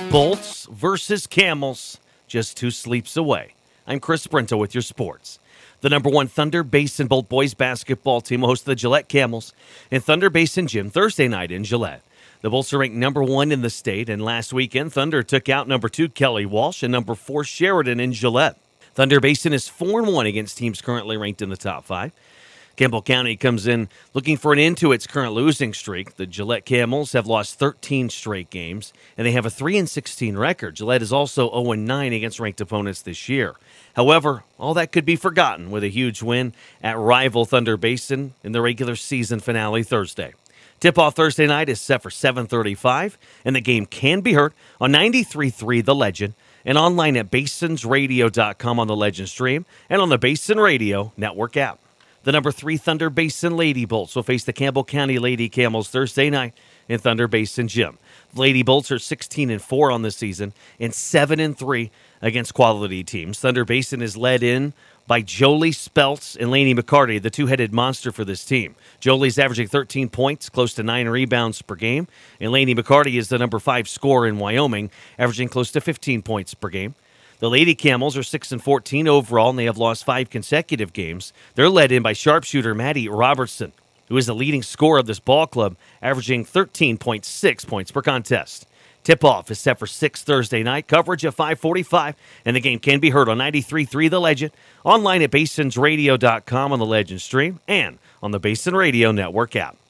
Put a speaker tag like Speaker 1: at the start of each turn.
Speaker 1: Bolts versus Camels, just 2 sleeps away. I'm Chris Brento with your sports. The number 1 Thunder Basin Bolt boys basketball team will host the Gillette Camels in Thunder Basin Gym Thursday night in Gillette. The Bolts are ranked number 1 in the state, and last weekend Thunder took out number 2 Kelly Walsh and number 4 Sheridan in Gillette. Thunder Basin is 4-1 against teams currently ranked in the top 5. Campbell County comes in looking for an end to its current losing streak. The Gillette Camels have lost 13 straight games, and they have a 3-16 record. Gillette is also 0-9 against ranked opponents this year. However, all that could be forgotten with a huge win at rival Thunder Basin in the regular season finale Thursday. Tip-off Thursday night is set for 7:35, and the game can be heard on 93.3 The Legend and online at basonsradio.com on the Legend stream and on the Basin Radio Network app. The number 3 Thunder Basin Lady Bolts will face the Campbell County Lady Camels Thursday night in Thunder Basin Gym. The Lady Bolts are 16-4 on the season and 7-3 against quality teams. Thunder Basin is led in by Jolie Speltz and Laney McCarty, the two-headed monster for this team. Jolie's averaging 13 points, close to 9 rebounds per game, and Laney McCarty is the number 5 scorer in Wyoming, averaging close to 15 points per game. The Lady Camels are 6-14 overall, and they have lost 5 consecutive games. They're led in by sharpshooter Maddie Robertson, who is the leading scorer of this ball club, averaging 13.6 points per contest. Tip-off is set for 6 Thursday night, coverage at 5:45, and the game can be heard on 93.3 The Legend, online at basonsradio.com on the Legend stream, and on the Basin Radio Network app.